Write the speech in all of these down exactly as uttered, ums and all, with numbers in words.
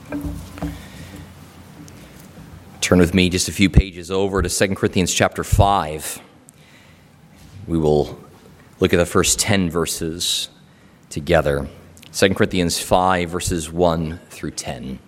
Turn with me just a few pages over to Second Corinthians chapter five. We will look at the first ten verses together. Second Corinthians five, verses one through ten.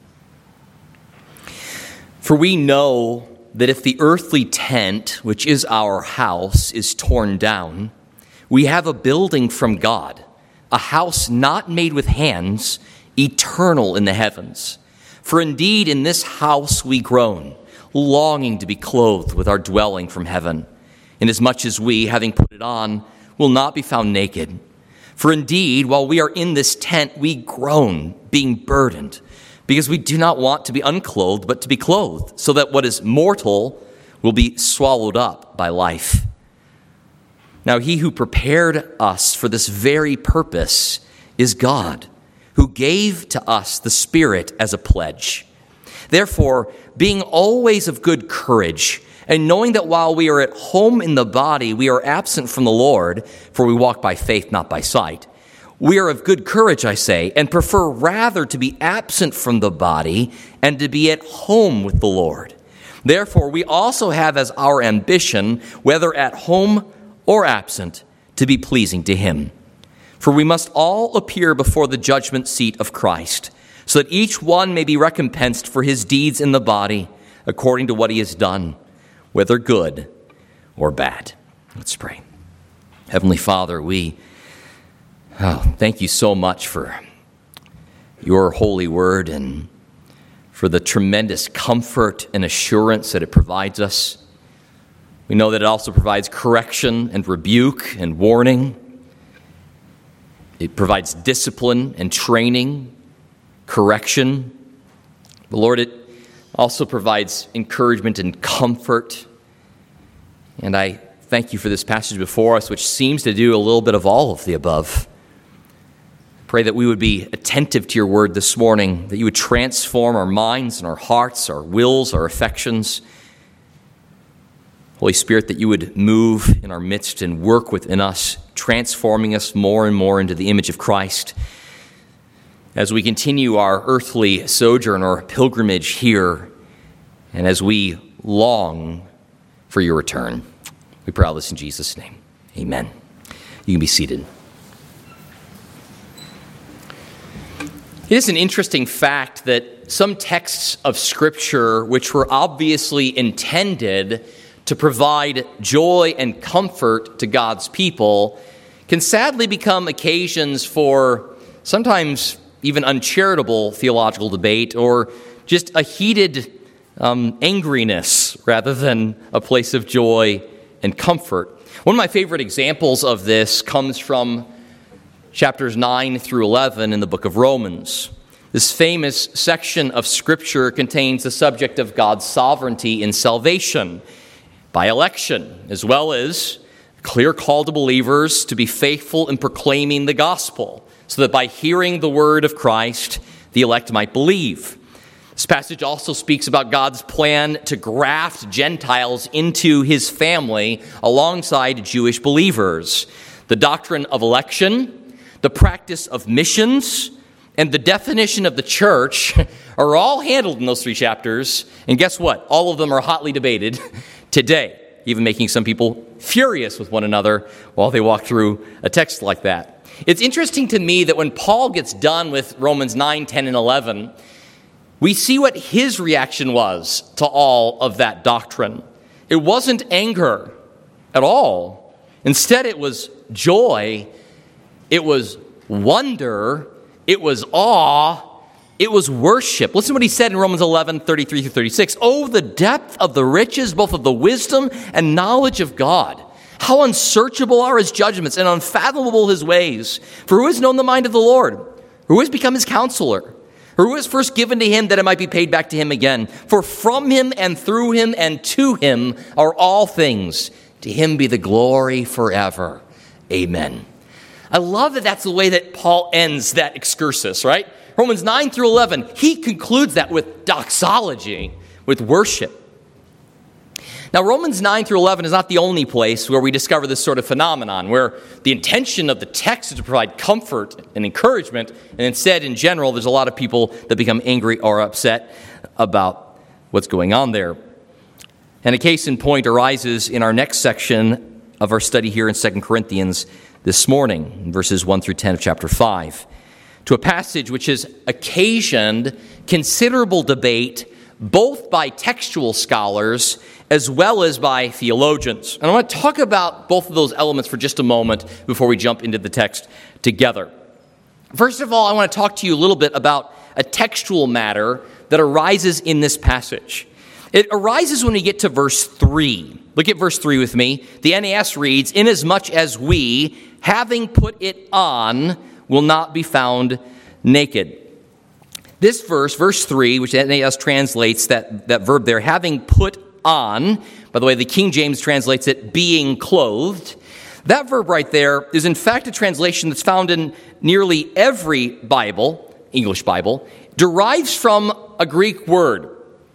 For we know that if the earthly tent, which is our house, is torn down, we have a building from God, a house not made with hands, eternal in the heavens. For indeed in this house we groan, longing to be clothed with our dwelling from heaven, inasmuch as we, having put it on, will not be found naked. For indeed, while we are in this tent, we groan, being burdened, because we do not want to be unclothed, but to be clothed, so that what is mortal will be swallowed up by life. Now he who prepared us for this very purpose is God, who gave to us the Spirit as a pledge. Therefore, being always of good courage, and knowing that while we are at home in the body, we are absent from the Lord, for we walk by faith, not by sight. We are of good courage, I say, and prefer rather to be absent from the body and to be at home with the Lord. Therefore, we also have as our ambition, whether at home or absent, to be pleasing to him. For we must all appear before the judgment seat of Christ, so that each one may be recompensed for his deeds in the body, according to what he has done, whether good or bad. Let's pray. Heavenly Father, we oh, thank you so much for your holy word and for the tremendous comfort and assurance that it provides us. We know that it also provides correction and rebuke and warning. It provides discipline and training, correction. But Lord, it also provides encouragement and comfort. And I thank you for this passage before us, which seems to do a little bit of all of the above. Pray that we would be attentive to your word this morning, that you would transform our minds and our hearts, our wills, our affections. Holy Spirit, that you would move in our midst and work within us, transforming us more and more into the image of Christ. As we continue our earthly sojourn or pilgrimage here, and as we long for your return, we pray all this in Jesus' name. Amen. You can be seated. It is an interesting fact that some texts of Scripture, which were obviously intended to provide joy and comfort to God's people, can sadly become occasions for sometimes even uncharitable theological debate, or just a heated um, angriness rather than a place of joy and comfort. One of my favorite examples of this comes from chapters nine through eleven in the book of Romans. This famous section of Scripture contains the subject of God's sovereignty in salvation by election, as well as a clear call to believers to be faithful in proclaiming the gospel, so that by hearing the word of Christ, the elect might believe. This passage also speaks about God's plan to graft Gentiles into his family alongside Jewish believers. The doctrine of election, the practice of missions, and the definition of the church are all handled in those three chapters. And guess what? All of them are hotly debated today, even making some people furious with one another while they walk through a text like that. It's interesting to me that when Paul gets done with Romans nine, ten, and eleven, we see what his reaction was to all of that doctrine. It wasn't anger at all. Instead, it was joy. It was wonder. It was awe. It was worship. Listen to what he said in Romans eleven, thirty-three through thirty-six. Oh, the depth of the riches, both of the wisdom and knowledge of God. How unsearchable are his judgments and unfathomable his ways. For who has known the mind of the Lord? Who has become his counselor? Or who has first given to him that it might be paid back to him again? For from him and through him and to him are all things. To him be the glory forever. Amen. I love that that's the way that Paul ends that excursus, right? Romans nine through eleven, he concludes that with doxology, with worship. Now, Romans nine through eleven is not the only place where we discover this sort of phenomenon, where the intention of the text is to provide comfort and encouragement, and instead, in general, there's a lot of people that become angry or upset about what's going on there. And a case in point arises in our next section of our study here in Second Corinthians this morning, verses one through ten of chapter five, to a passage which has occasioned considerable debate both by textual scholars as well as by theologians. And I want to talk about both of those elements for just a moment before we jump into the text together. First of all, I want to talk to you a little bit about a textual matter that arises in this passage. It arises when we get to verse three. Look at verse three with me. The N A S reads, "Inasmuch as we, having put it on, will not be found naked." This verse, verse three, which N A S translates that, that verb there, having put on, by the way, the King James translates it being clothed. That verb right there is in fact a translation that's found in nearly every Bible, English Bible, derives from a Greek word.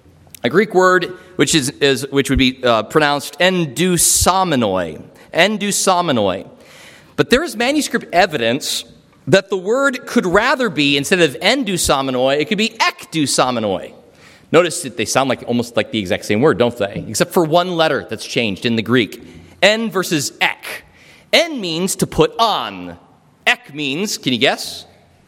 A Greek word which is, is which would be uh, pronounced endousomenoi. Endousomenoi. But there is manuscript evidence that the word could rather be, instead of endousomenoi, it could be ekdousomenoi. Notice that they sound like almost like the exact same word, don't they? Except for one letter that's changed in the Greek. En versus ek. En means to put on. Ek means, can you guess?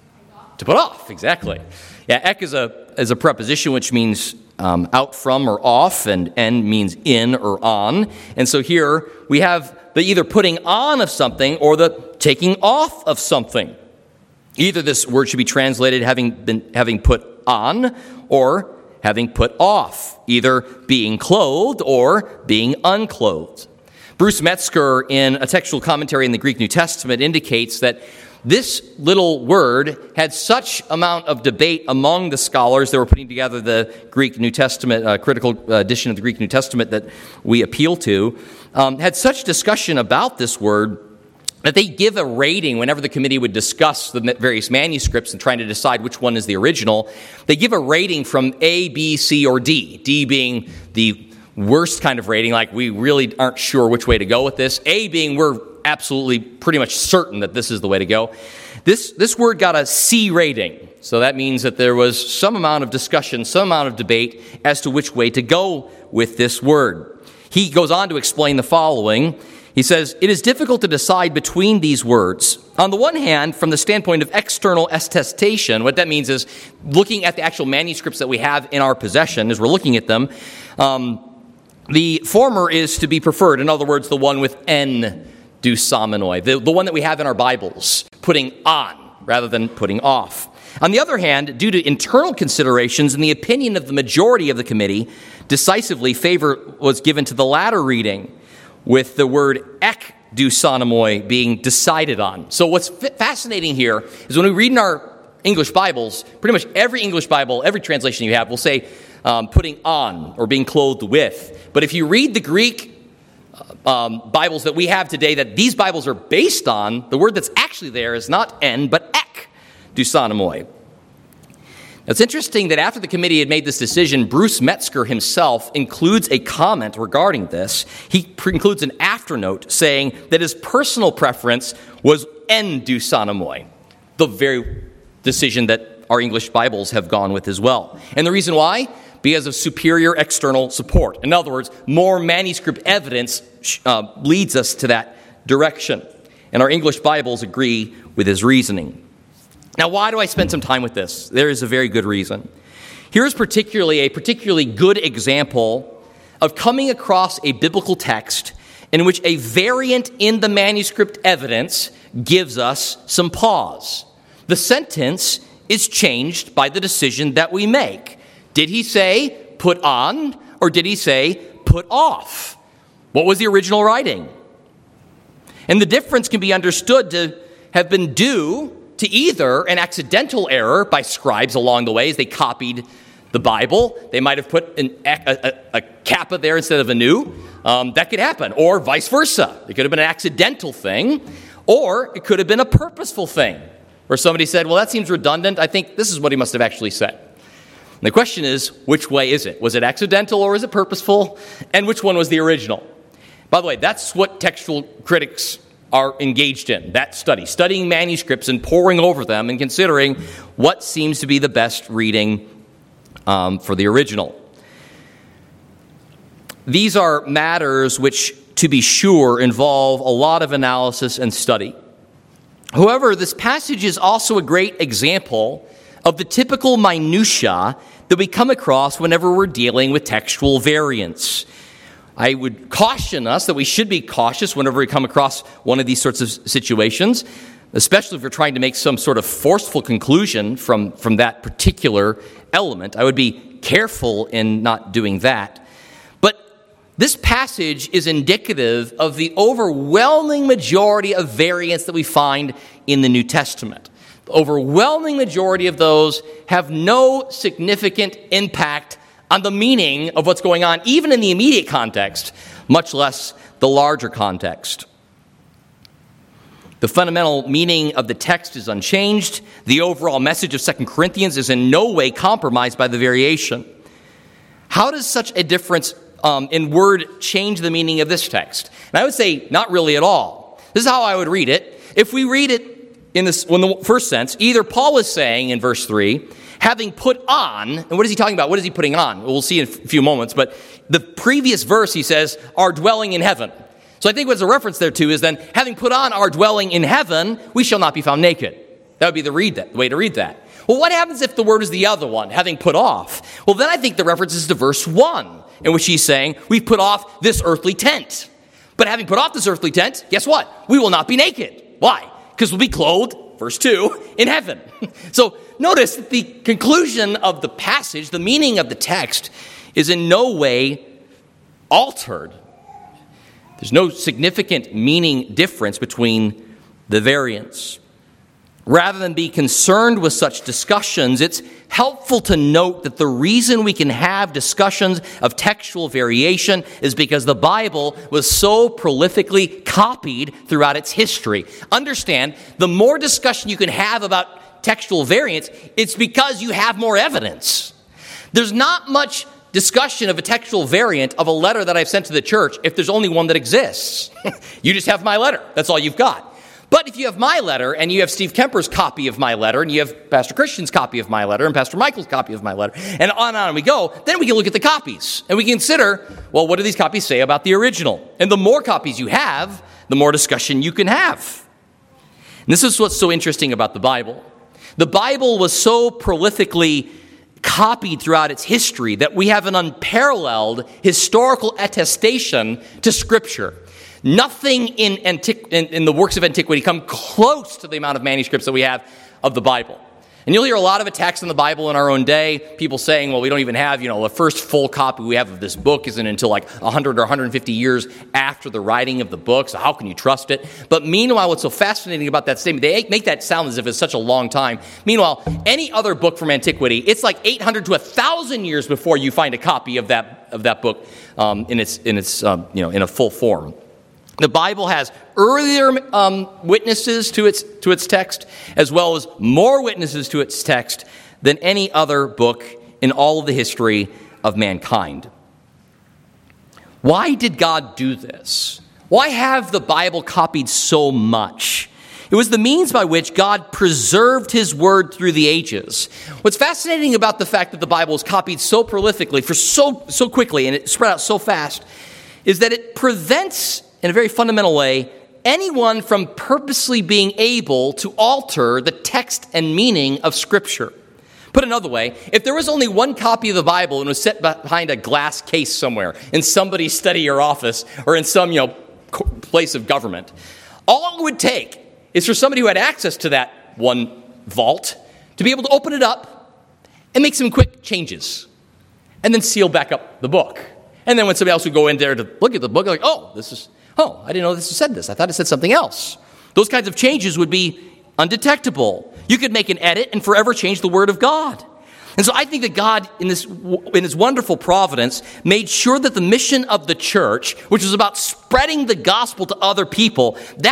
To put off, exactly. Yeah, ek is a is a preposition which means um, out from or off, and en means in or on. And so here we have the either putting on of something or the taking off of something. Either this word should be translated having been having put on or having put off, either being clothed or being unclothed. Bruce Metzger, in a textual commentary in the Greek New Testament, indicates that this little word had such amount of debate among the scholars that were putting together the Greek New Testament, uh, critical edition of the Greek New Testament that we appeal to, um, had such discussion about this word that they give a rating whenever the committee would discuss the various manuscripts and trying to decide which one is the original. They give a rating from A, B, C, or D. D being the worst kind of rating, like we really aren't sure which way to go with this. A being we're absolutely pretty much certain that this is the way to go. This, this word got a C rating. So that means that there was some amount of discussion, some amount of debate as to which way to go with this word. He goes on to explain the following. He says, "It is difficult to decide between these words. On the one hand, from the standpoint of external attestation," what that means is looking at the actual manuscripts that we have in our possession, as we're looking at them, um, the former is to be preferred. In other words, the one with endousomenoi, the, the one that we have in our Bibles, putting on rather than putting off. On the other hand, due to internal considerations and the opinion of the majority of the committee, decisively favor was given to the latter reading, with the word ekdousonomoi being decided on. So what's fascinating here is when we read in our English Bibles, pretty much every English Bible, every translation you have will say um, putting on or being clothed with. But if you read the Greek um, Bibles that we have today that these Bibles are based on, the word that's actually there is not en, but ekdousonomoi. It's interesting that after the committee had made this decision, Bruce Metzger himself includes a comment regarding this. He pre- includes an afternote saying that his personal preference was endousonomoi, the very decision that our English Bibles have gone with as well. And the reason why? Because of superior external support. In other words, more manuscript evidence uh, leads us to that direction. And our English Bibles agree with his reasoning. Now, why do I spend some time with this? There is a very good reason. Here's particularly a particularly good example of coming across a biblical text in which a variant in the manuscript evidence gives us some pause. The sentence is changed by the decision that we make. Did he say put on, or did he say put off? What was the original writing? And the difference can be understood to have been due to either an accidental error by scribes along the way as they copied the Bible. They might have put an, a, a, a kappa there instead of a nu. Um, that could happen. Or vice versa. It could have been an accidental thing. Or it could have been a purposeful thing where somebody said, well, that seems redundant. I think this is what he must have actually said. And the question is, which way is it? Was it accidental or is it purposeful? And which one was the original? By the way, that's what textual critics are engaged in, that study, studying manuscripts and poring over them and considering what seems to be the best reading um, for the original. These are matters which, to be sure, involve a lot of analysis and study. However, this passage is also a great example of the typical minutiae that we come across whenever we're dealing with textual variants. I would caution us that we should be cautious whenever we come across one of these sorts of situations, especially if we're trying to make some sort of forceful conclusion from, from that particular element. I would be careful in not doing that. But this passage is indicative of the overwhelming majority of variants that we find in the New Testament. The overwhelming majority of those have no significant impact on the meaning of what's going on, even in the immediate context, much less the larger context. The fundamental meaning of the text is unchanged. The overall message of Second Corinthians is in no way compromised by the variation. How does such a difference um, in word change the meaning of this text? And I would say not really at all. This is how I would read it. If we read it in, this, in the first sense, either Paul is saying in verse three, having put on, and what is he talking about? What is he putting on? We'll see in a few moments, but the previous verse he says, are dwelling in heaven. So I think what's a reference there to is then, having put on our dwelling in heaven, we shall not be found naked. That would be the read that, the way to read that. Well, what happens if the word is the other one, having put off? Well, then I think the reference is to verse one, in which he's saying, we've put off this earthly tent. But having put off this earthly tent, guess what? We will not be naked. Why? Because we'll be clothed, verse two, in heaven. So notice that the conclusion of the passage, the meaning of the text, is in no way altered. There's no significant meaning difference between the variants. Rather than be concerned with such discussions, it's helpful to note that the reason we can have discussions of textual variation is because the Bible was so prolifically copied throughout its history. Understand, the more discussion you can have about textual variants, it's because you have more evidence. There's not much discussion of a textual variant of a letter that I've sent to the church if there's only one that exists. You just have my letter. That's all you've got. But if you have my letter, and you have Steve Kemper's copy of my letter, and you have Pastor Christian's copy of my letter, and Pastor Michael's copy of my letter, and on and on we go, then we can look at the copies. And we can consider, well, what do these copies say about the original? And the more copies you have, the more discussion you can have. And this is what's so interesting about the Bible. The Bible was so prolifically copied throughout its history that we have an unparalleled historical attestation to Scripture. Nothing in, antiqu- in, in the works of antiquity come close to the amount of manuscripts that we have of the Bible. And you'll hear a lot of attacks on the Bible in our own day, people saying, well, we don't even have, you know, the first full copy we have of this book isn't until like one hundred or one hundred fifty years after the writing of the book, so how can you trust it? But meanwhile, what's so fascinating about that statement, they make that sound as if it's such a long time. Meanwhile, any other book from antiquity, it's like eight hundred to one thousand years before you find a copy of that of that book um, in its, in its um, you know, in a full form. The Bible has earlier um, witnesses to its to its text, as well as more witnesses to its text than any other book in all of the history of mankind. Why did God do this? Why have the Bible copied so much? It was the means by which God preserved his word through the ages. What's fascinating about the fact that the Bible is copied so prolifically, for so so quickly, and it spread out so fast, is that it prevents, in a very fundamental way, anyone from purposely being able to alter the text and meaning of Scripture. Put another way, if there was only one copy of the Bible and was set behind a glass case somewhere in somebody's study or office or in some, you know, place of government, all it would take is for somebody who had access to that one vault to be able to open it up and make some quick changes and then seal back up the book. And then when somebody else would go in there to look at the book, they're like, oh, this is... Oh, I didn't know this said this. I thought it said something else. Those kinds of changes would be undetectable. You could make an edit and forever change the Word of God. And so I think that God, in this, in his wonderful providence, made sure that the mission of the church, which was about spreading the gospel to other people, that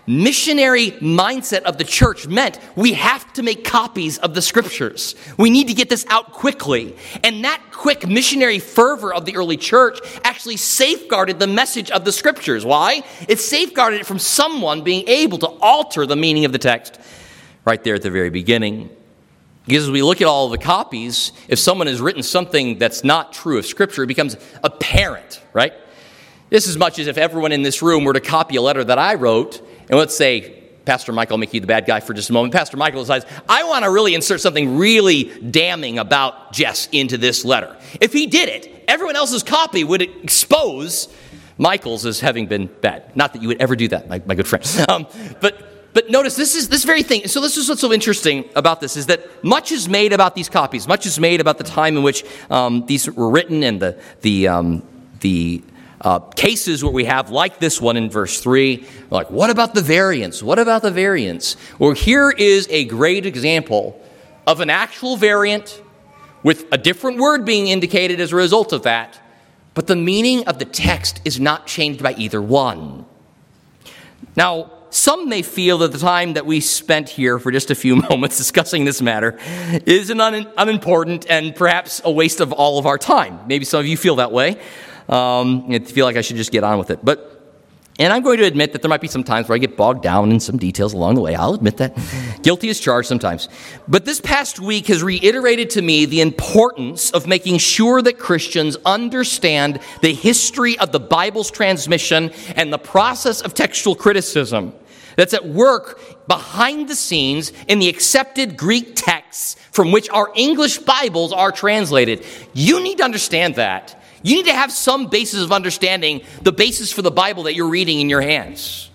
missionary mindset of the church meant we have to make copies of the scriptures. We need to get this out quickly. And that quick missionary fervor of the early church actually safeguarded the message of the scriptures. Why? It safeguarded it from someone being able to alter the meaning of the text right there at the very beginning. Because as we look at all of the copies, if someone has written something that's not true of Scripture, it becomes apparent, right? This is as much as if everyone in this room were to copy a letter that I wrote, and let's say, Pastor Michael, I'll make you the bad guy for just a moment. Pastor Michael decides, I want to really insert something really damning about Jess into this letter. If he did it, everyone else's copy would expose Michael's as having been bad. Not that you would ever do that, my, my good friend. Um, but... But notice, this is this very thing. So this is what's so interesting about this, is that much is made about these copies. Much is made about the time in which um, these were written and the the um, the uh, cases where we have, like this one in verse three. Like, what about the variants? What about the variants? Well, here is a great example of an actual variant with a different word being indicated as a result of that. But the meaning of the text is not changed by either one. Now, some may feel that the time that we spent here for just a few moments discussing this matter is an un- unimportant and perhaps a waste of all of our time. Maybe some of you feel that way. Um, and feel like I should just get on with it. But, and I'm going to admit that there might be some times where I get bogged down in some details along the way. I'll admit that. Guilty as charged sometimes. But this past week has reiterated to me the importance of making sure that Christians understand the history of the Bible's transmission and the process of textual criticism that's at work behind the scenes in the accepted Greek texts from which our English Bibles are translated. You need to understand that. You need to have some basis of understanding the basis for the Bible that you're reading in your hands.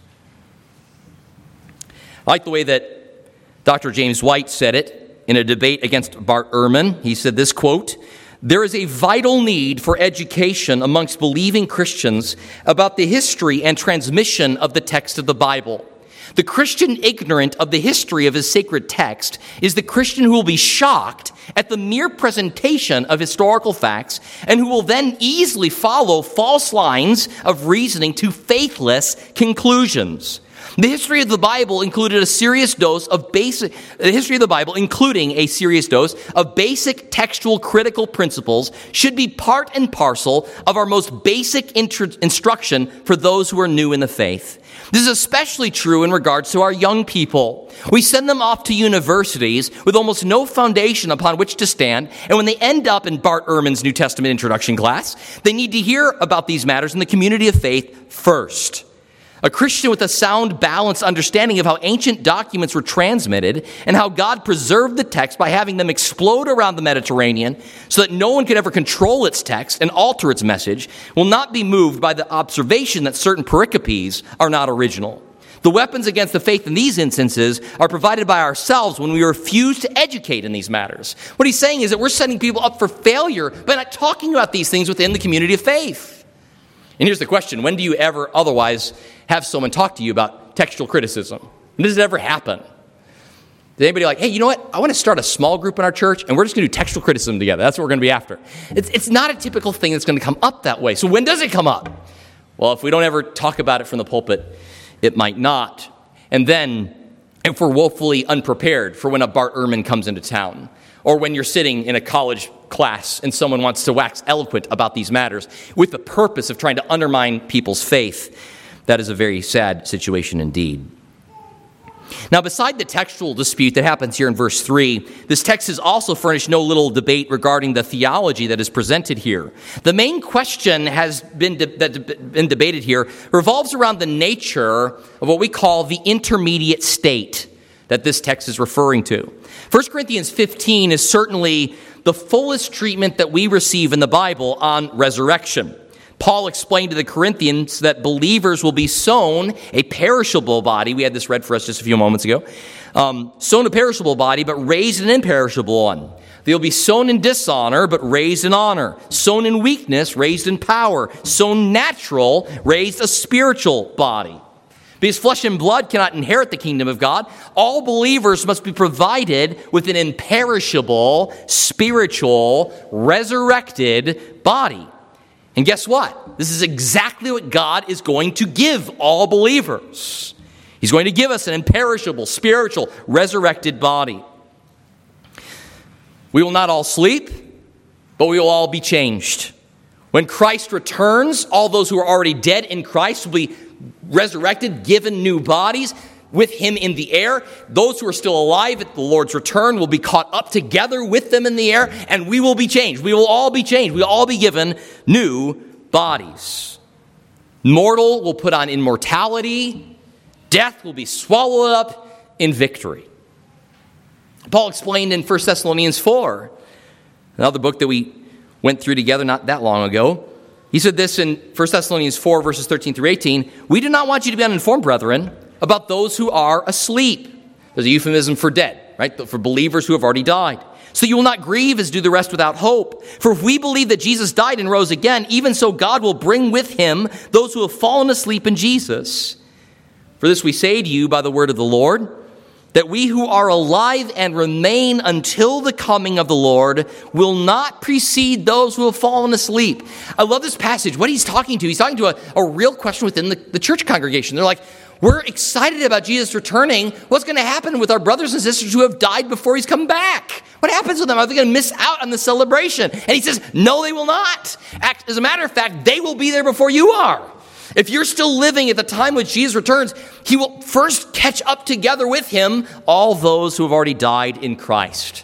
I like the way that Doctor James White said it in a debate against Bart Ehrman. He said this, quote, "There is a vital need for education amongst believing Christians about the history and transmission of the text of the Bible. The Christian ignorant of the history of his sacred text is the Christian who will be shocked at the mere presentation of historical facts and who will then easily follow false lines of reasoning to faithless conclusions. The history of the Bible included a serious dose of basic, the history of the Bible, including a serious dose of basic textual critical principles, should be part and parcel of our most basic intro- instruction for those who are new in the faith. This is especially true in regards to our young people. We send them off to universities with almost no foundation upon which to stand, and when they end up in Bart Ehrman's New Testament introduction class, they need to hear about these matters in the community of faith first. A Christian with a sound, balanced understanding of how ancient documents were transmitted and how God preserved the text by having them explode around the Mediterranean so that no one could ever control its text and alter its message will not be moved by the observation that certain pericopes are not original. The weapons against the faith in these instances are provided by ourselves when we refuse to educate in these matters. What he's saying is that we're setting people up for failure by not talking about these things within the community of faith. And here's the question: when do you ever otherwise have someone talk to you about textual criticism? When does it ever happen? Did anybody like, hey, you know what? I want to start a small group in our church, and we're just going to do textual criticism together. That's what we're going to be after. It's, it's not a typical thing that's going to come up that way. So when does it come up? Well, if we don't ever talk about it from the pulpit, it might not. And then, if we're woefully unprepared for when a Bart Ehrman comes into town, or when you're sitting in a college class and someone wants to wax eloquent about these matters with the purpose of trying to undermine people's faith, that is a very sad situation indeed. Now, beside the textual dispute that happens here in verse three, this text has also furnished no little debate regarding the theology that is presented here. The main question has been de- that's been debated here revolves around the nature of what we call the intermediate state that this text is referring to. First Corinthians fifteen is certainly the fullest treatment that we receive in the Bible on resurrection. Paul explained to the Corinthians that believers will be sown a perishable body. We had this read for us just a few moments ago. Um, sown a perishable body, but raised an imperishable one. They'll be sown in dishonor, but raised in honor. Sown in weakness, raised in power. Sown natural, raised a spiritual body. Because flesh and blood cannot inherit the kingdom of God, all believers must be provided with an imperishable, spiritual, resurrected body. And guess what? This is exactly what God is going to give all believers. He's going to give us an imperishable, spiritual, resurrected body. We will not all sleep, but we will all be changed. When Christ returns, all those who are already dead in Christ will be resurrected, given new bodies with him in the air. Those who are still alive at the Lord's return will be caught up together with them in the air, and we will be changed. We will all be changed. We will all be given new bodies. Mortal will put on immortality. Death will be swallowed up in victory. Paul explained in First Thessalonians four, another book that we went through together not that long ago. He said this in First Thessalonians four, verses thirteen through eighteen. We do not want you to be uninformed, brethren, about those who are asleep. There's a euphemism for dead, right? For believers who have already died. So you will not grieve as do the rest without hope. For if we believe that Jesus died and rose again, even so God will bring with him those who have fallen asleep in Jesus. For this we say to you by the word of the Lord, that we who are alive and remain until the coming of the Lord will not precede those who have fallen asleep. I love this passage. What he's talking to, he's talking to a, a real question within the, the church congregation. They're like, we're excited about Jesus returning. What's going to happen with our brothers and sisters who have died before he's come back? What happens with them? Are they going to miss out on the celebration? And he says, no, they will not. As a matter of fact, they will be there before you are. If you're still living at the time when Jesus returns, he will first catch up together with him all those who have already died in Christ.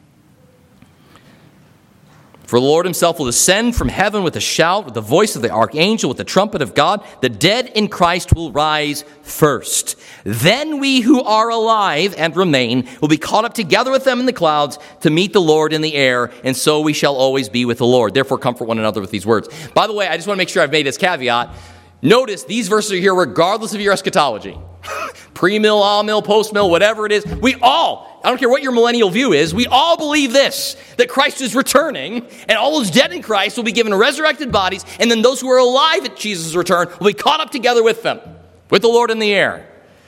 For the Lord himself will descend from heaven with a shout, with the voice of the archangel, with the trumpet of God. The dead in Christ will rise first. Then we who are alive and remain will be caught up together with them in the clouds to meet the Lord in the air, and so we shall always be with the Lord. Therefore, comfort one another with these words. By the way, I just want to make sure I've made this caveat. Notice these verses are here regardless of your eschatology. Pre-mill, all-mill, post-mill, whatever it is. We all, I don't care what your millennial view is, we all believe this, that Christ is returning, and all those dead in Christ will be given resurrected bodies, and then those who are alive at Jesus' return will be caught up together with them, with the Lord in the air.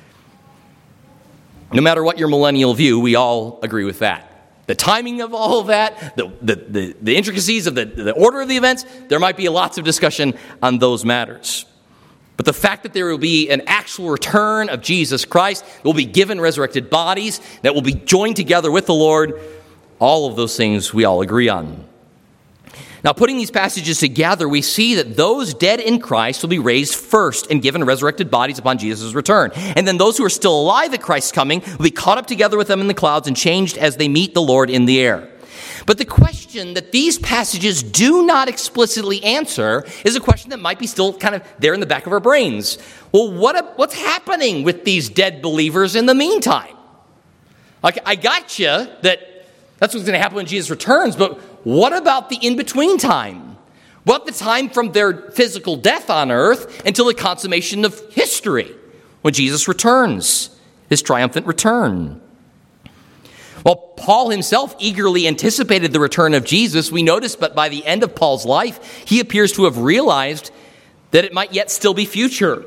No matter what your millennial view, we all agree with that. The timing of all of that, the, the, the, the intricacies of the, the order of the events, there might be lots of discussion on those matters. But the fact that there will be an actual return of Jesus Christ, that will be given resurrected bodies, that will be joined together with the Lord, all of those things we all agree on. Now, putting these passages together, we see that those dead in Christ will be raised first and given resurrected bodies upon Jesus' return. And then those who are still alive at Christ's coming will be caught up together with them in the clouds and changed as they meet the Lord in the air. But the question that these passages do not explicitly answer is a question that might be still kind of there in the back of our brains. Well, what what's happening with these dead believers in the meantime? Like, I got you that that's what's going to happen when Jesus returns, but what about the in-between time? What the time from their physical death on earth until the consummation of history, when Jesus returns, his triumphant return? Well, Paul himself eagerly anticipated the return of Jesus. We notice, but by the end of Paul's life, he appears to have realized that it might yet still be future.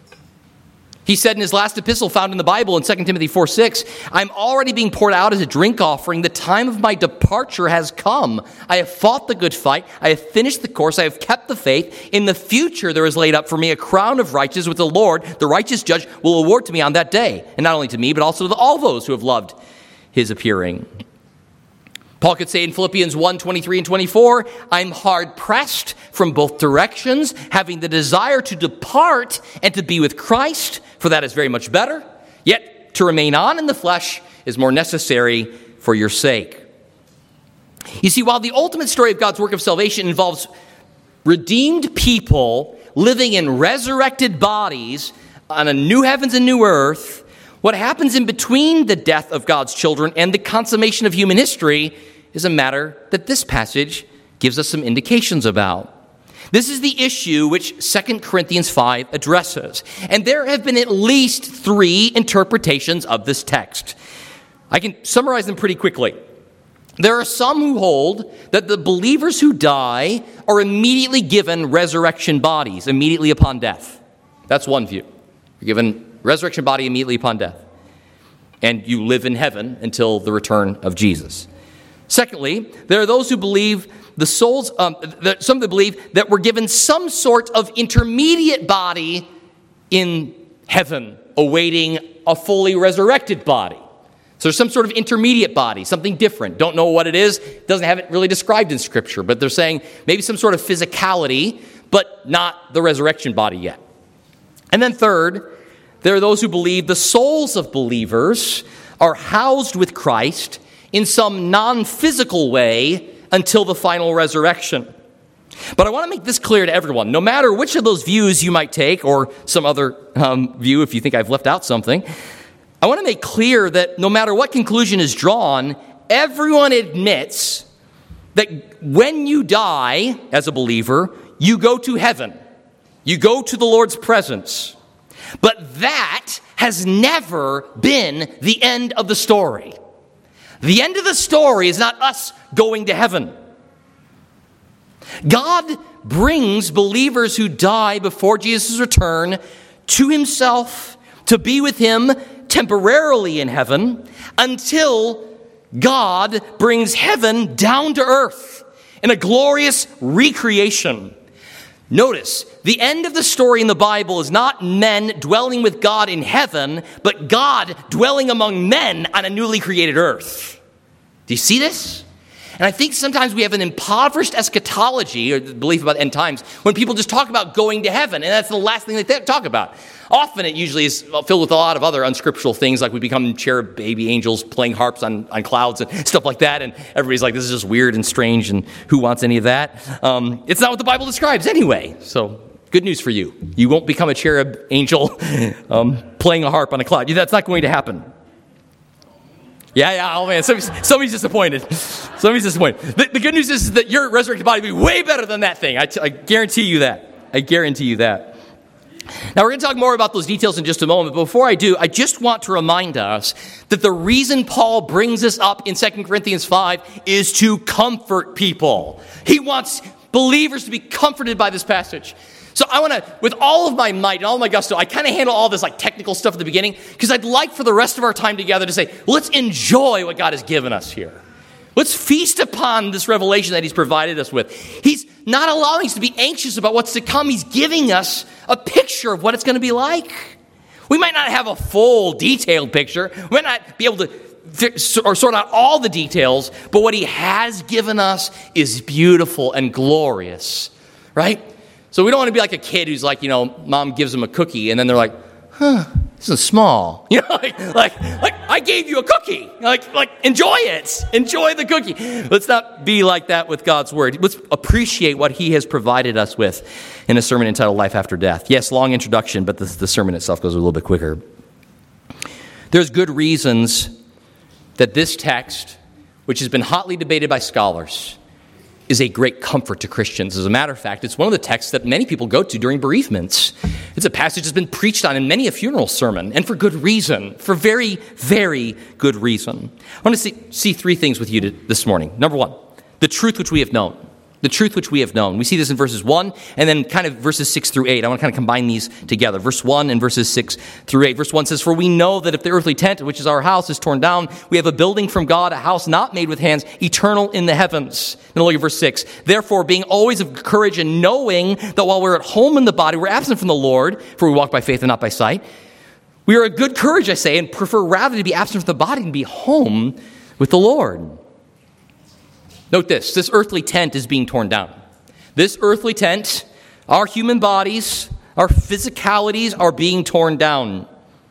He said in his last epistle found in the Bible in Second Timothy four six, I'm already being poured out as a drink offering. The time of my departure has come. I have fought the good fight. I have finished the course. I have kept the faith. In the future there is laid up for me a crown of righteousness which the Lord, the righteous judge, will award to me on that day. And not only to me, but also to all those who have loved his appearing. Paul could say in Philippians one twenty-three and twenty-four, I'm hard pressed from both directions, having the desire to depart and to be with Christ, for that is very much better. Yet to remain on in the flesh is more necessary for your sake. You see, while the ultimate story of God's work of salvation involves redeemed people living in resurrected bodies on a new heavens and new earth, what happens in between the death of God's children and the consummation of human history is a matter that this passage gives us some indications about. This is the issue which Second Corinthians five addresses. And there have been at least three interpretations of this text. I can summarize them pretty quickly. There are some who hold that the believers who die are immediately given resurrection bodies immediately upon death. That's one view. You're given resurrection body immediately upon death. And you live in heaven until the return of Jesus. Secondly, there are those who believe the souls, um, that some that believe that we're given some sort of intermediate body in heaven awaiting a fully resurrected body. So there's some sort of intermediate body, something different. Don't know what it is. Doesn't have it really described in Scripture. But they're saying maybe some sort of physicality, but not the resurrection body yet. And then third, there are those who believe the souls of believers are housed with Christ in some non-physical way until the final resurrection. But I want to make this clear to everyone. No matter which of those views you might take, or some other um, view if you think I've left out something, I want to make clear that no matter what conclusion is drawn, everyone admits that when you die as a believer, you go to heaven. You go to the Lord's presence. But that has never been the end of the story. The end of the story is not us going to heaven. God brings believers who die before Jesus' return to himself to be with him temporarily in heaven until God brings heaven down to earth in a glorious recreation. Notice, the end of the story in the Bible is not men dwelling with God in heaven, but God dwelling among men on a newly created earth. Do you see this? And I think sometimes we have an impoverished eschatology, or belief about end times, when people just talk about going to heaven, and that's the last thing they talk about. Often it usually is filled with a lot of other unscriptural things, like we become cherub baby angels playing harps on, on clouds and stuff like that, and everybody's like, this is just weird and strange, and who wants any of that? Um, it's not what the Bible describes anyway, so good news for you. You won't become a cherub angel um, playing a harp on a cloud. That's not going to happen. Yeah, yeah, oh man, somebody's, somebody's disappointed. Somebody's disappointed. The, the good news is that your resurrected body will be way better than that thing. I, t- I guarantee you that. I guarantee you that. Now, we're going to talk more about those details in just a moment, but before I do, I just want to remind us that the reason Paul brings this up in Second Corinthians five is to comfort people. He wants believers to be comforted by this passage. So I want to, with all of my might and all of my gusto, I kind of handle all this like technical stuff at the beginning because I'd like for the rest of our time together to say, well, let's enjoy what God has given us here. Let's feast upon this revelation that he's provided us with. He's not allowing us to be anxious about what's to come. He's giving us a picture of what it's going to be like. We might not have a full detailed picture. We might not be able to or sort out all the details, but what he has given us is beautiful and glorious, right? So we don't want to be like a kid who's like, you know, mom gives them a cookie and then they're like, huh, this is small. You know, like, like, like I gave you a cookie. Like, like, enjoy it. Enjoy the cookie. Let's not be like that with God's word. Let's appreciate what he has provided us with in a sermon entitled Life After Death. Yes, long introduction, but the, the sermon itself goes a little bit quicker. There's good reasons that this text, which has been hotly debated by scholars, is a great comfort to Christians. As a matter of fact, it's one of the texts that many people go to during bereavements. It's a passage that's been preached on in many a funeral sermon, and for good reason, for very, very good reason. I want to see, see three things with you to, this morning. Number one, the truth which we have known. The truth which we have known. We see this in verses one and then kind of verses six through eight. I want to kind of combine these together. Verse one and verses six through eight. Verse one says, for we know that if the earthly tent, which is our house, is torn down, we have a building from God, a house not made with hands, eternal in the heavens. Then look at verse six. Therefore, being always of courage and knowing that while we're at home in the body, we're absent from the Lord, for we walk by faith and not by sight. We are of good courage, I say, and prefer rather to be absent from the body and be home with the Lord. Note this, this earthly tent is being torn down. This earthly tent, our human bodies, our physicalities are being torn down.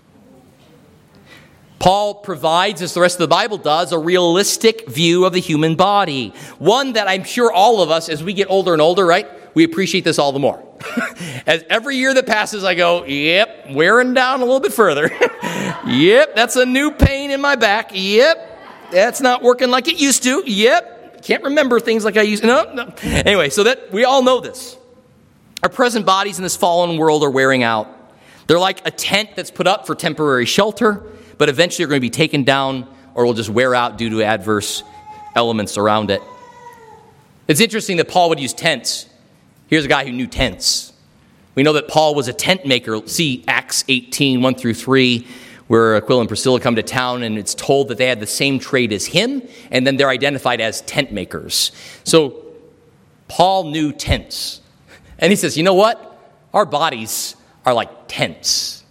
Paul provides, as the rest of the Bible does, a realistic view of the human body. One that I'm sure all of us, as we get older and older, right, we appreciate this all the more. As every year that passes, I go, yep, wearing down a little bit further. Yep, that's a new pain in my back. Yep, that's not working like it used to. Yep. Can't remember things like I used to. No, no. Anyway, so that we all know this. Our present bodies in this fallen world are wearing out. They're like a tent that's put up for temporary shelter, but eventually are going to be taken down or will just wear out due to adverse elements around it. It's interesting that Paul would use tents. Here's a guy who knew tents. We know that Paul was a tent maker. See Acts eighteen, one through three. Where Aquila and Priscilla come to town, and it's told that they had the same trade as him, and then they're identified as tent makers. So Paul knew tents. And he says, you know what? Our bodies are like tents.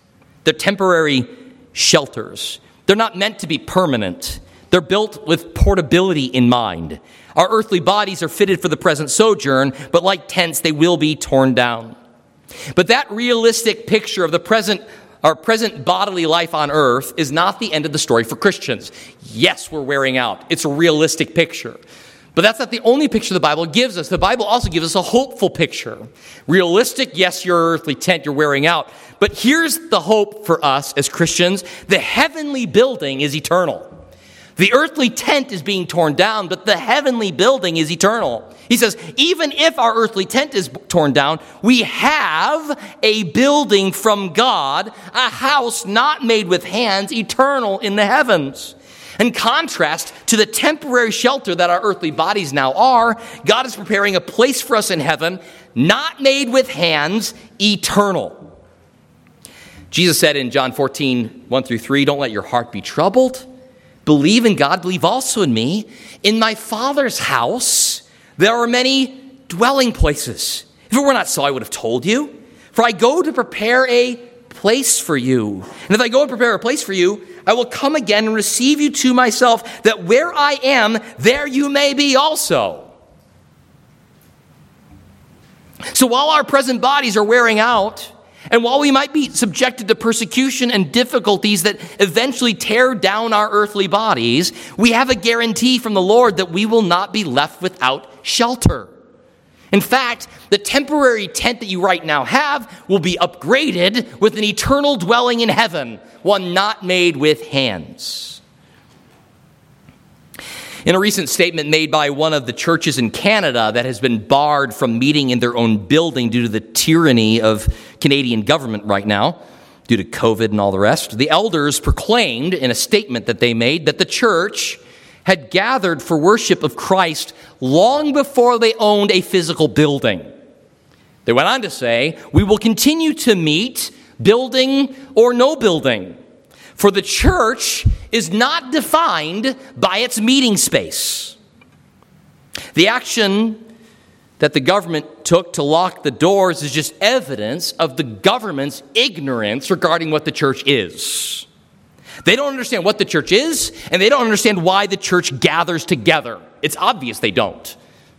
They're temporary shelters. They're not meant to be permanent. They're built with portability in mind. Our earthly bodies are fitted for the present sojourn, but like tents, they will be torn down. But that realistic picture of the present, our present bodily life on earth is not the end of the story for Christians. Yes, we're wearing out. It's a realistic picture. But that's not the only picture the Bible gives us. The Bible also gives us a hopeful picture. Realistic, yes, your earthly tent, you're wearing out. But here's the hope for us as Christians. The heavenly building is eternal. The earthly tent is being torn down, but the heavenly building is eternal. He says, even if our earthly tent is torn down, we have a building from God, a house not made with hands, eternal in the heavens. In contrast to the temporary shelter that our earthly bodies now are, God is preparing a place for us in heaven, not made with hands, eternal. Jesus said in John fourteen, one through three, don't let your heart be troubled. Believe in God, believe also in me. In my Father's house, there are many dwelling places. If it were not so, I would have told you. For I go to prepare a place for you. And if I go and prepare a place for you, I will come again and receive you to myself, that where I am, there you may be also. So while our present bodies are wearing out, and while we might be subjected to persecution and difficulties that eventually tear down our earthly bodies, we have a guarantee from the Lord that we will not be left without shelter. In fact, the temporary tent that you right now have will be upgraded with an eternal dwelling in heaven, one not made with hands. In a recent statement made by one of the churches in Canada that has been barred from meeting in their own building due to the tyranny of Canadian government right now, due to COVID and all the rest, the elders proclaimed in a statement that they made that the church had gathered for worship of Christ long before they owned a physical building. They went on to say, we will continue to meet, building or no building. For the church is not defined by its meeting space. The action that the government took to lock the doors is just evidence of the government's ignorance regarding what the church is. They don't understand what the church is, and they don't understand why the church gathers together. It's obvious they don't.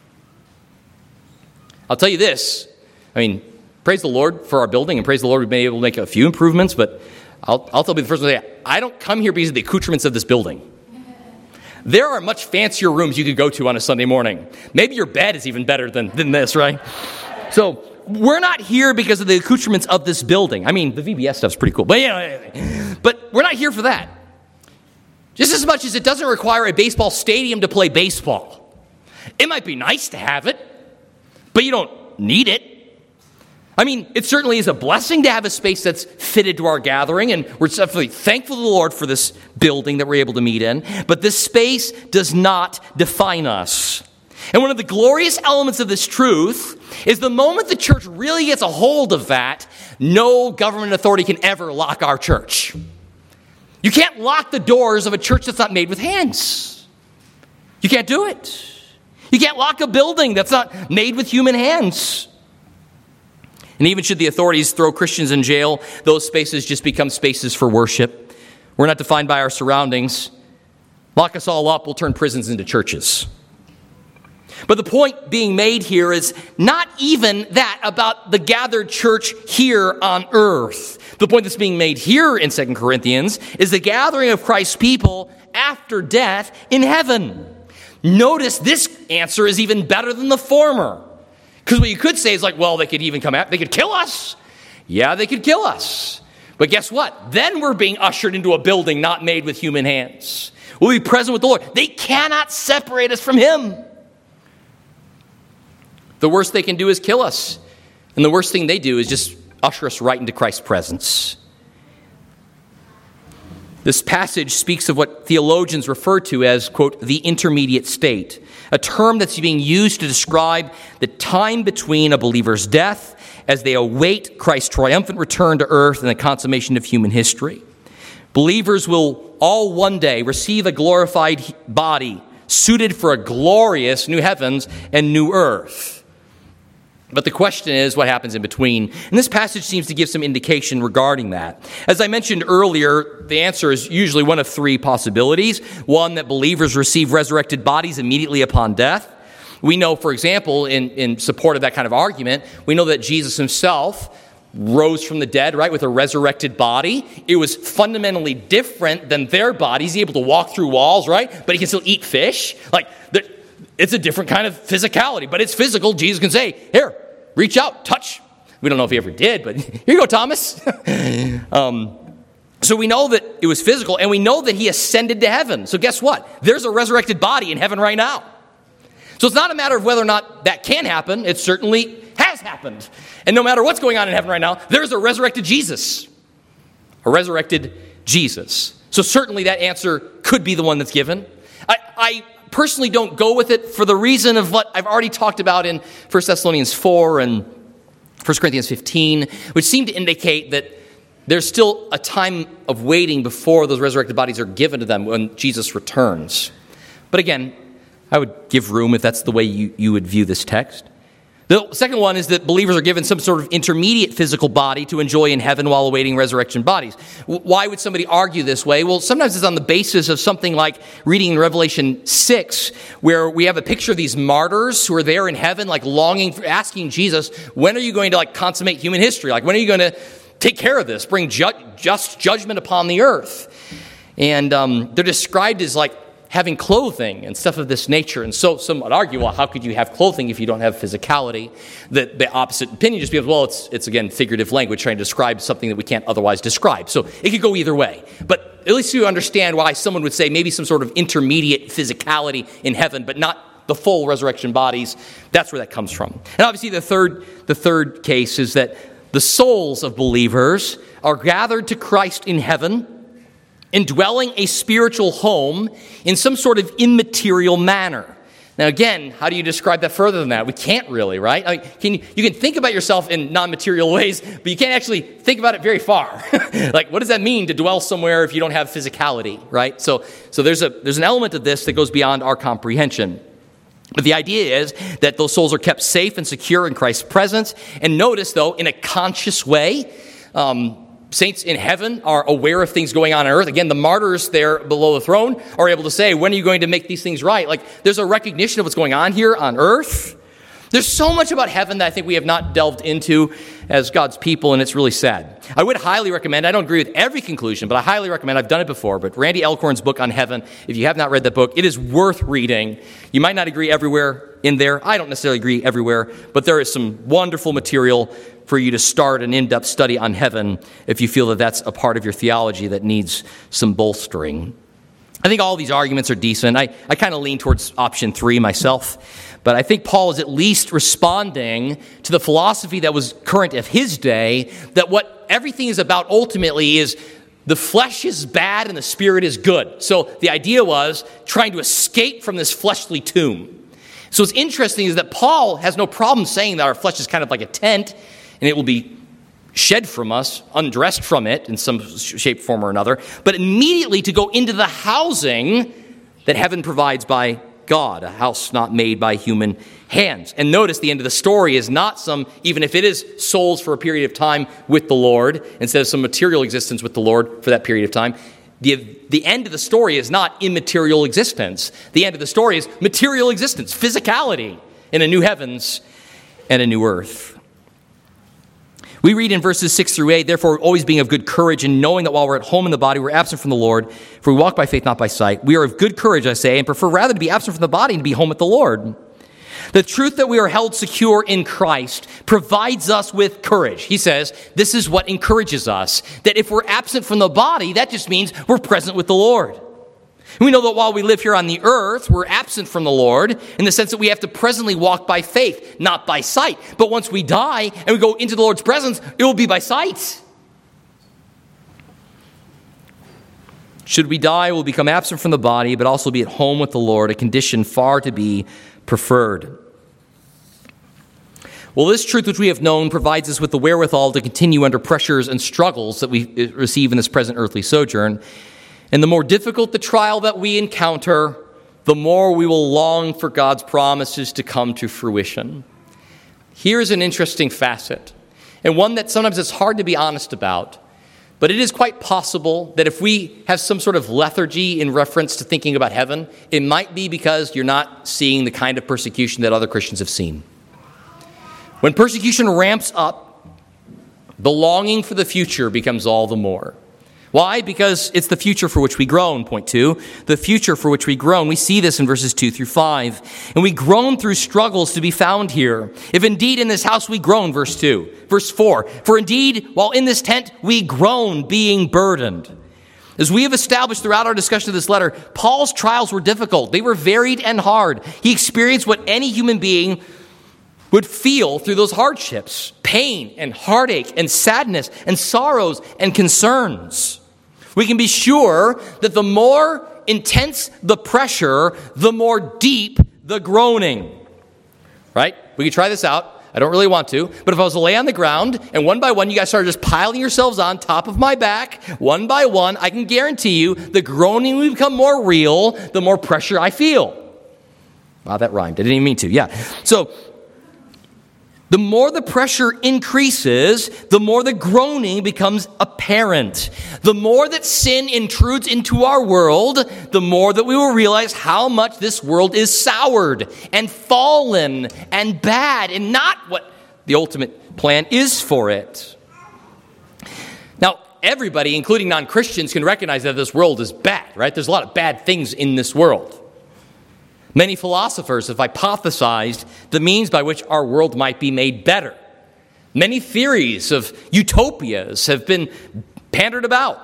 I'll tell you this. I mean, praise the Lord for our building, and praise the Lord we've been able to make a few improvements, but I'll, I'll tell you the first one to say, I don't come here because of the accoutrements of this building. There are much fancier rooms you could go to on a Sunday morning. Maybe your bed is even better than, than this, right? So we're not here because of the accoutrements of this building. I mean, the V B S stuff's pretty cool, but you know, but we're not here for that. Just as much as it doesn't require a baseball stadium to play baseball. It might be nice to have it, but you don't need it. I mean, it certainly is a blessing to have a space that's fitted to our gathering, and we're definitely thankful to the Lord for this building that we're able to meet in, but this space does not define us. And one of the glorious elements of this truth is the moment the church really gets a hold of that, no government authority can ever lock our church. You can't lock the doors of a church that's not made with hands. You can't do it. You can't lock a building that's not made with human hands. And even should the authorities throw Christians in jail, those spaces just become spaces for worship. We're not defined by our surroundings. Lock us all up, we'll turn prisons into churches. But the point being made here is not even that about the gathered church here on earth. The point that's being made here in Second Corinthians is the gathering of Christ's people after death in heaven. Notice this answer is even better than the former. Because what you could say is like, well, they could even come out, they could kill us. Yeah, they could kill us. But guess what? Then we're being ushered into a building not made with human hands. We'll be present with the Lord. They cannot separate us from Him. The worst they can do is kill us. And the worst thing they do is just usher us right into Christ's presence. This passage speaks of what theologians refer to as, quote, the intermediate state, a term that's being used to describe the time between a believer's death as they await Christ's triumphant return to earth and the consummation of human history. Believers will all one day receive a glorified body suited for a glorious new heavens and new earth. But the question is what happens in between. And this passage seems to give some indication regarding that. As I mentioned earlier, the answer is usually one of three possibilities. One, that believers receive resurrected bodies immediately upon death. We know, for example, in, in support of that kind of argument, we know that Jesus himself rose from the dead, right, with a resurrected body. It was fundamentally different than their bodies. He's able to walk through walls, right, but he can still eat fish. Like, it's a different kind of physicality, but it's physical. Jesus can say, here, reach out, touch. We don't know if he ever did, but here you go, Thomas. um, so we know that it was physical, and we know that he ascended to heaven. So guess what? There's a resurrected body in heaven right now. So it's not a matter of whether or not that can happen. It certainly has happened. And no matter what's going on in heaven right now, there's a resurrected Jesus. A resurrected Jesus. So certainly that answer could be the one that's given. I... I personally don't go with it for the reason of what I've already talked about in First Thessalonians four and First Corinthians fifteen, which seem to indicate that there's still a time of waiting before those resurrected bodies are given to them when Jesus returns. But again, I would give room if that's the way you, you would view this text. The second one is that believers are given some sort of intermediate physical body to enjoy in heaven while awaiting resurrection bodies. Why would somebody argue this way? Well, sometimes it's on the basis of something like reading in Revelation six, where we have a picture of these martyrs who are there in heaven, like longing, for, asking Jesus, when are you going to like consummate human history? Like, when are you going to take care of this, bring ju- just judgment upon the earth? And um, they're described as like having clothing and stuff of this nature. And so some would argue, well, how could you have clothing if you don't have physicality? The, the opposite opinion just because, well, it's, it's again, figurative language trying to describe something that we can't otherwise describe. So it could go either way. But at least you understand why someone would say maybe some sort of intermediate physicality in heaven, but not the full resurrection bodies. That's where that comes from. And obviously the third, the third case is that the souls of believers are gathered to Christ in heaven, indwelling a spiritual home in some sort of immaterial manner. Now, again, how do you describe that further than that? We can't really, right? I mean, can you, you can think about yourself in non-material ways, but you can't actually think about it very far. Like, what does that mean to dwell somewhere if you don't have physicality, right? So, so there's a there's an element of this that goes beyond our comprehension. But the idea is that those souls are kept safe and secure in Christ's presence. And notice, though, in a conscious way, um, saints in heaven are aware of things going on on earth. Again, the martyrs there below the throne are able to say, when are you going to make these things right? Like, there's a recognition of what's going on here on earth. There's so much about heaven that I think we have not delved into as God's people, and it's really sad. I would highly recommend, I don't agree with every conclusion, but I highly recommend, I've done it before, but Randy Elkhorn's book on heaven, if you have not read that book, it is worth reading. You might not agree everywhere in there. I don't necessarily agree everywhere, but there is some wonderful material for you to start an in-depth study on heaven if you feel that that's a part of your theology that needs some bolstering. I think all these arguments are decent. I, I kind of lean towards option three myself, but I think Paul is at least responding to the philosophy that was current of his day, that what everything is about ultimately is the flesh is bad and the spirit is good. So the idea was trying to escape from this fleshly tomb. So what's interesting is that Paul has no problem saying that our flesh is kind of like a tent, and it will be shed from us, undressed from it in some shape, form, or another, but immediately to go into the housing that heaven provides by God, a house not made by human hands. And notice the end of the story is not some, even if it is souls for a period of time with the Lord, instead of some material existence with the Lord for that period of time, the, the end of the story is not immaterial existence. The end of the story is material existence, physicality in a new heavens and a new earth. We read in verses six through eight, therefore always being of good courage and knowing that while we're at home in the body, we're absent from the Lord, for we walk by faith, not by sight. We are of good courage, I say, and prefer rather to be absent from the body and to be home with the Lord. The truth that we are held secure in Christ provides us with courage. He says, this is what encourages us, that if we're absent from the body, that just means we're present with the Lord. We know that while we live here on the earth, we're absent from the Lord in the sense that we have to presently walk by faith, not by sight. But once we die and we go into the Lord's presence, it will be by sight. Should we die, we'll become absent from the body, but also be at home with the Lord, a condition far to be preferred. Well, this truth which we have known provides us with the wherewithal to continue under pressures and struggles that we receive in this present earthly sojourn. And the more difficult the trial that we encounter, the more we will long for God's promises to come to fruition. Here's an interesting facet, and one that sometimes it's hard to be honest about. But it is quite possible that if we have some sort of lethargy in reference to thinking about heaven, it might be because you're not seeing the kind of persecution that other Christians have seen. When persecution ramps up, the longing for the future becomes all the more. Why? Because it's the future for which we groan, point two. The future for which we groan. We see this in verses two through five. And we groan through struggles to be found here. If indeed in this house we groan, verse two. Verse four. For indeed, while in this tent we groan, being burdened. As we have established throughout our discussion of this letter, Paul's trials were difficult. They were varied and hard. He experienced what any human being would feel through those hardships. Pain and heartache and sadness and sorrows and concerns. We can be sure that the more intense the pressure, the more deep the groaning. Right? We can try this out. I don't really want to. But if I was to lay on the ground and one by one you guys started just piling yourselves on top of my back, one by one, I can guarantee you the groaning will become more real, the more pressure I feel. Wow, that rhymed. I didn't even mean to. Yeah. So, the more the pressure increases, the more the groaning becomes apparent. The more that sin intrudes into our world, the more that we will realize how much this world is soured and fallen and bad and not what the ultimate plan is for it. Now, everybody, including non-Christians, can recognize that this world is bad, right? There's a lot of bad things in this world. Many philosophers have hypothesized the means by which our world might be made better. Many theories of utopias have been pandered about.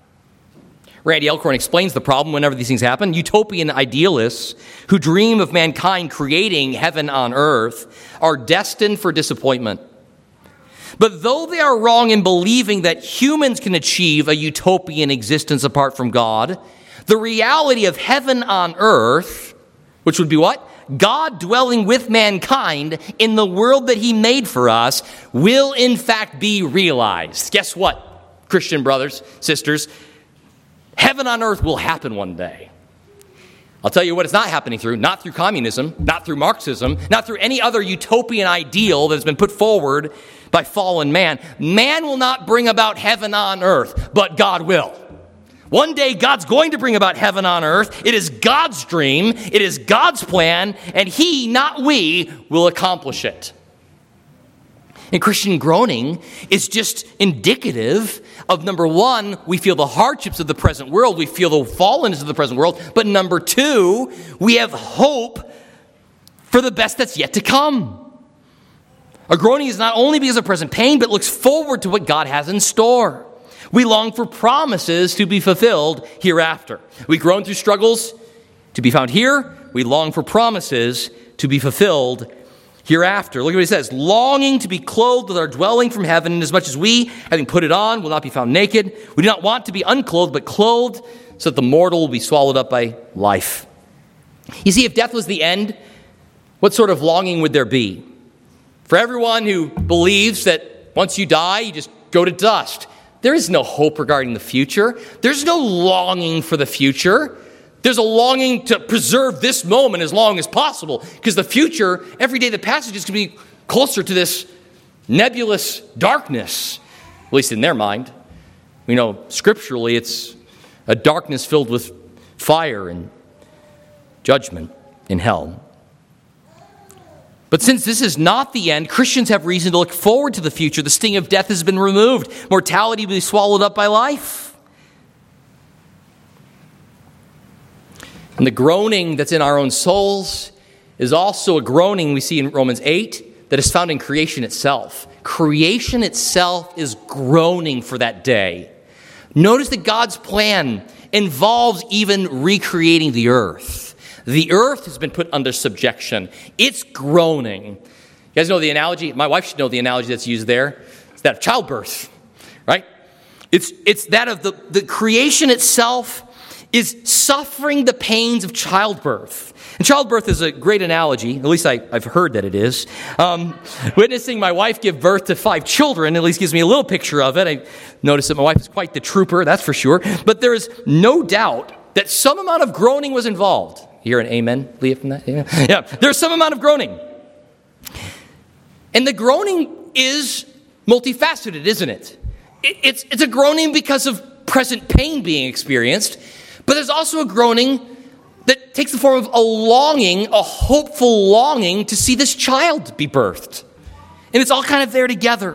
Randy Elkhorn explains the problem whenever these things happen. Utopian idealists who dream of mankind creating heaven on earth are destined for disappointment. But though they are wrong in believing that humans can achieve a utopian existence apart from God, the reality of heaven on earth, which would be what? God dwelling with mankind in the world that he made for us, will in fact be realized. Guess what, Christian brothers, sisters? Heaven on earth will happen one day. I'll tell you what it's not happening through. Not through communism, not through Marxism, not through any other utopian ideal that has been put forward by fallen man. Man will not bring about heaven on earth, but God will. One day, God's going to bring about heaven on earth. It is God's dream. It is God's plan. And he, not we, will accomplish it. And Christian groaning is just indicative of, number one, we feel the hardships of the present world. We feel the fallenness of the present world. But number two, we have hope for the best that's yet to come. Our groaning is not only because of present pain, but looks forward to what God has in store. We long for promises to be fulfilled hereafter. We groan through struggles to be found here. We long for promises to be fulfilled hereafter. Look at what he says. Longing to be clothed with our dwelling from heaven, inasmuch as we, having put it on, will not be found naked. We do not want to be unclothed, but clothed, so that the mortal will be swallowed up by life. You see, if death was the end, what sort of longing would there be? For everyone who believes that once you die, you just go to dust, there is no hope regarding the future. There's no longing for the future. There's a longing to preserve this moment as long as possible, because the future, every day that passes, is going to be closer to this nebulous darkness, at least in their mind. We know scripturally it's a darkness filled with fire and judgment in hell. But since this is not the end, Christians have reason to look forward to the future. The sting of death has been removed. Mortality will be swallowed up by life. And the groaning that's in our own souls is also a groaning we see in Romans eight that is found in creation itself. Creation itself is groaning for that day. Notice that God's plan involves even recreating the earth. The earth has been put under subjection. It's groaning. You guys know the analogy? My wife should know the analogy that's used there. It's that of childbirth, right? It's it's that of the, the creation itself is suffering the pains of childbirth. And childbirth is a great analogy. At least I, I've heard that it is. Um, witnessing my wife give birth to five children at least gives me a little picture of it. I noticed that my wife is quite the trooper, that's for sure. But there is no doubt that some amount of groaning was involved. You hear an amen, Leah, from that? Yeah. yeah. There's some amount of groaning. And the groaning is multifaceted, isn't it? It's, it's a groaning because of present pain being experienced, but there's also a groaning that takes the form of a longing, a hopeful longing to see this child be birthed. And it's all kind of there together.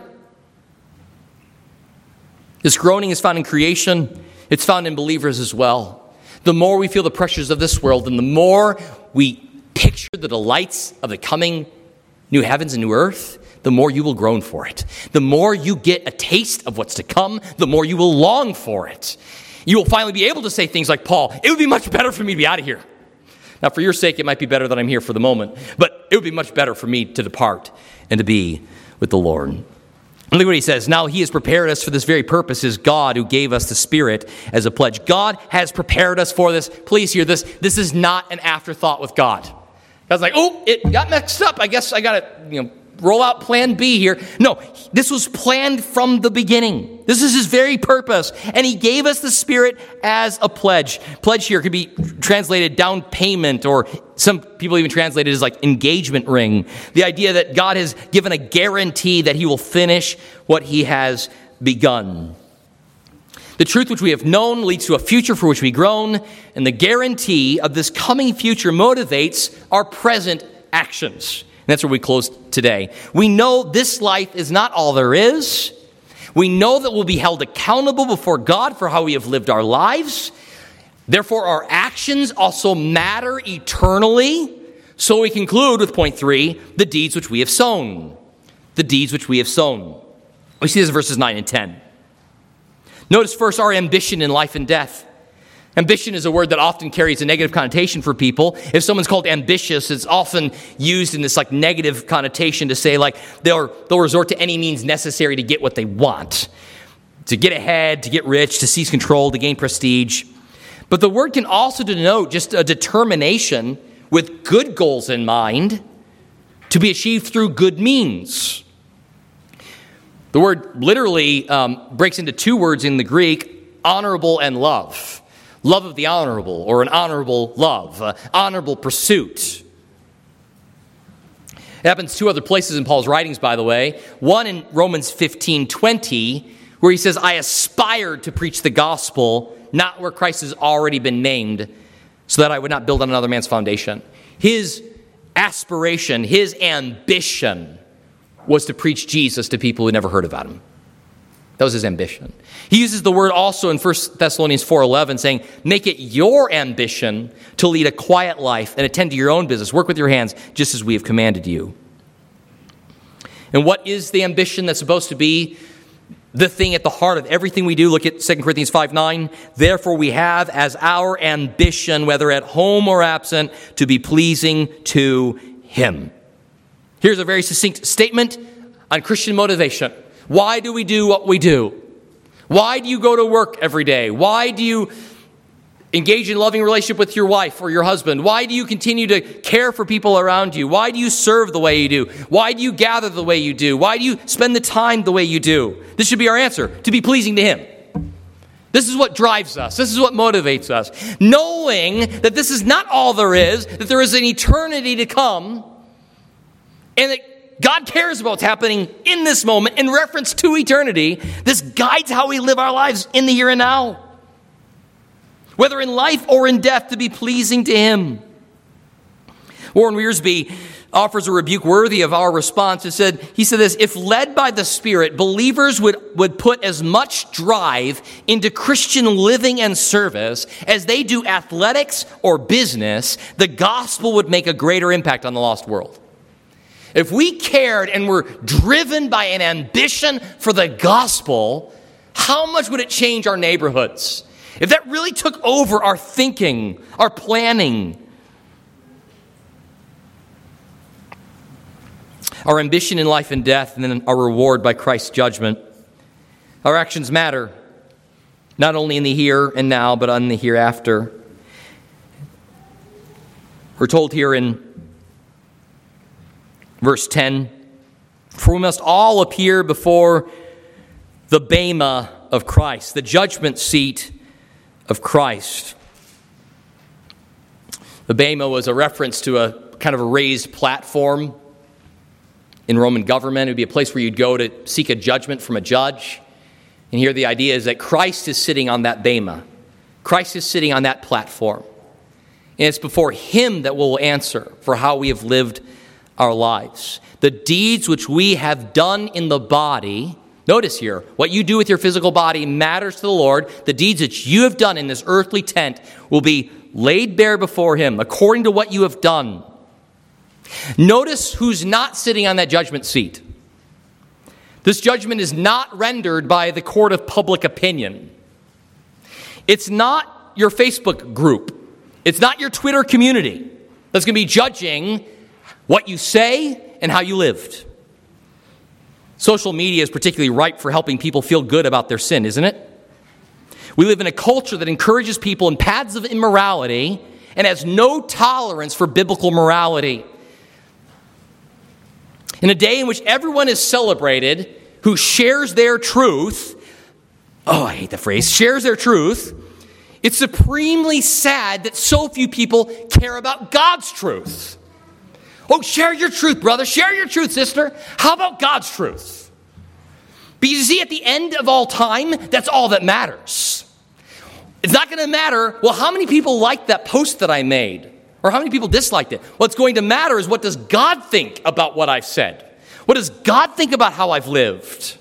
This groaning is found in creation. It's found in believers as well. The more we feel the pressures of this world, and the more we picture the delights of the coming new heavens and new earth, the more you will groan for it. The more you get a taste of what's to come, the more you will long for it. You will finally be able to say things like Paul, it would be much better for me to be out of here. Now, for your sake, it might be better that I'm here for the moment, but it would be much better for me to depart and to be with the Lord. And look what he says. Now he has prepared us for this very purpose, is God who gave us the Spirit as a pledge. God has prepared us for this. Please hear this. This is not an afterthought with God. God's like, oh, it got mixed up. I guess I got to, you know, roll out plan B here. No, this was planned from the beginning. This is his very purpose. And he gave us the Spirit as a pledge. Pledge here could be translated down payment, or some people even translate it as like engagement ring. The idea that God has given a guarantee that he will finish what he has begun. The truth which we have known leads to a future for which we groan, and the guarantee of this coming future motivates our present actions. And that's where we close today. We know this life is not all there is. We know that we'll be held accountable before God for how we have lived our lives. Therefore, our actions also matter eternally. So we conclude with point three, the deeds which we have sown. The deeds which we have sown. We see this in verses nine and ten. Notice first our ambition in life and death. Ambition is a word that often carries a negative connotation for people. If someone's called ambitious, it's often used in this like negative connotation to say like they'll, they'll resort to any means necessary to get what they want. To get ahead, to get rich, to seize control, to gain prestige. But the word can also denote just a determination with good goals in mind to be achieved through good means. The word literally um, breaks into two words in the Greek, honorable and love. Love of the honorable, or an honorable love, uh, honorable pursuit. It happens two other places in Paul's writings, by the way. One in Romans fifteen twenty, where he says, I aspired to preach the gospel, not where Christ has already been named, so that I would not build on another man's foundation. His aspiration, his ambition was to preach Jesus to people who never heard about him. That was his ambition. He uses the word also in First Thessalonians four eleven, saying, make it your ambition to lead a quiet life and attend to your own business. Work with your hands, just as we have commanded you. And what is the ambition that's supposed to be the thing at the heart of everything we do? Look at Second Corinthians five nine. Therefore we have as our ambition, whether at home or absent, to be pleasing to him. Here's a very succinct statement on Christian motivation. Why do we do what we do? Why do you go to work every day? Why do you engage in loving relationship with your wife or your husband? Why do you continue to care for people around you? Why do you serve the way you do? Why do you gather the way you do? Why do you spend the time the way you do? This should be our answer, to be pleasing to him. This is what drives us. This is what motivates us. Knowing that this is not all there is, that there is an eternity to come, and that God cares about what's happening in this moment in reference to eternity. This guides how we live our lives in the here and now. Whether in life or in death, to be pleasing to him. Warren Wiersbe offers a rebuke worthy of our response. He said, he said this, if led by the Spirit, believers would, would put as much drive into Christian living and service as they do athletics or business, the gospel would make a greater impact on the lost world. If we cared and were driven by an ambition for the gospel, how much would it change our neighborhoods? If that really took over our thinking, our planning, our ambition in life and death, and then our reward by Christ's judgment, our actions matter, not only in the here and now, but on the hereafter. We're told here in verse ten, for we must all appear before the bema of Christ, the judgment seat of Christ. The bema was a reference to a kind of a raised platform In Roman government, it would be a place where you'd go to seek a judgment from a judge. And here the idea is that Christ is sitting on that bema. Christ is sitting on that platform. And it's before him that we'll answer for how we have lived our lives. The deeds which we have done in the body, notice here, what you do with your physical body matters to the Lord. The deeds that you have done in this earthly tent will be laid bare before him according to what you have done. Notice who's not sitting on that judgment seat. This judgment is not rendered by the court of public opinion. It's not your Facebook group. It's not your Twitter community that's going to be judging what you say and how you lived. Social media is particularly ripe for helping people feel good about their sin, isn't it? We live in a culture that encourages people in paths of immorality and has no tolerance for biblical morality. In a day in which everyone is celebrated who shares their truth, oh, I hate the phrase, shares their truth, it's supremely sad that so few people care about God's truth. Oh, share your truth, brother. Share your truth, sister. How about God's truth? Because you see, at the end of all time, that's all that matters. It's not going to matter, well, how many people liked that post that I made? Or how many people disliked it? What's going to matter is, what does God think about what I've said? What does God think about how I've lived?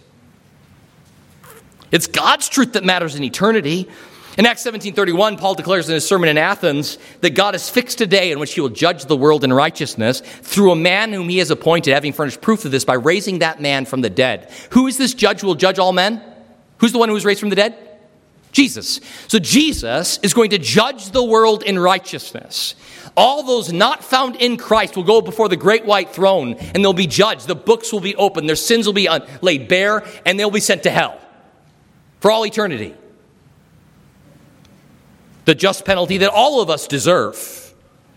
It's God's truth that matters in eternity. In Acts seventeen thirty-one, Paul declares in his sermon in Athens that God has fixed a day in which he will judge the world in righteousness through a man whom he has appointed, having furnished proof of this by raising that man from the dead. Who is this judge who will judge all men? Who's the one who was raised from the dead? Jesus. So Jesus is going to judge the world in righteousness. All those not found in Christ will go before the great white throne and they'll be judged. The books will be opened. Their sins will be laid bare and they'll be sent to hell for all eternity. The just penalty that all of us deserve.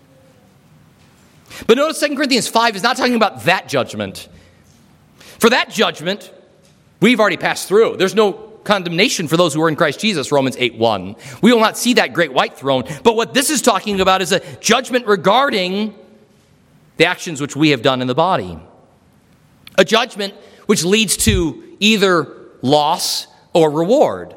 But notice Second Corinthians five is not talking about that judgment. For that judgment, we've already passed through. There's no condemnation for those who are in Christ Jesus, Romans eight one. We will not see that great white throne. But what this is talking about is a judgment regarding the actions which we have done in the body. A judgment which leads to either loss or reward.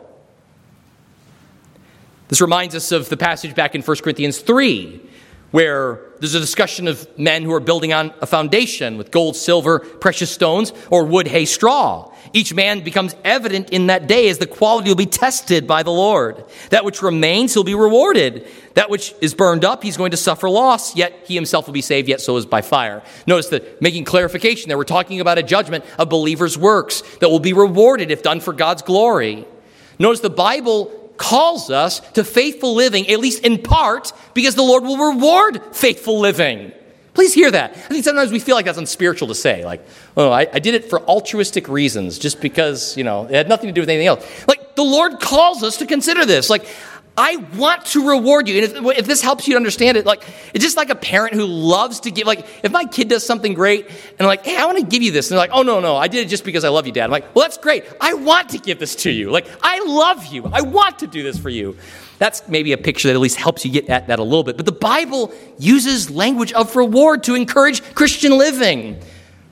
This reminds us of the passage back in First Corinthians three, where there's a discussion of men who are building on a foundation with gold, silver, precious stones, or wood, hay, straw. Each man becomes evident in that day as the quality will be tested by the Lord. That which remains, he'll be rewarded. That which is burned up, he's going to suffer loss, yet he himself will be saved, yet so is by fire. Notice that making clarification there, we're talking about a judgment of believers' works that will be rewarded if done for God's glory. Notice the Bible calls us to faithful living, at least in part, because the Lord will reward faithful living. Please hear that. I think sometimes we feel like that's unspiritual to say. Like, oh, I, I did it for altruistic reasons, just because, you know, it had nothing to do with anything else. Like, the Lord calls us to consider this. Like, I want to reward you. And if, if this helps you to understand it, like, it's just like a parent who loves to give. Like, if my kid does something great, and I'm like, hey, I want to give you this. And they're like, oh, no, no, I did it just because I love you, Dad. I'm like, well, that's great. I want to give this to you. Like, I love you. I want to do this for you. That's maybe a picture that at least helps you get at that a little bit. But the Bible uses language of reward to encourage Christian living.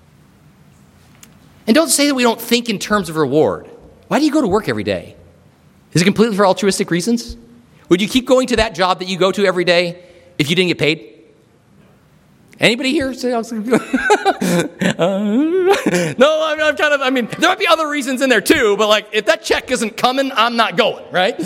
And don't say that we don't think in terms of reward. Why do you go to work every day? Is it completely for altruistic reasons? Would you keep going to that job that you go to every day if you didn't get paid? Anybody here say, uh, no, I'm, I'm kind of, I mean, there might be other reasons in there too, but like, if that check isn't coming, I'm not going, right?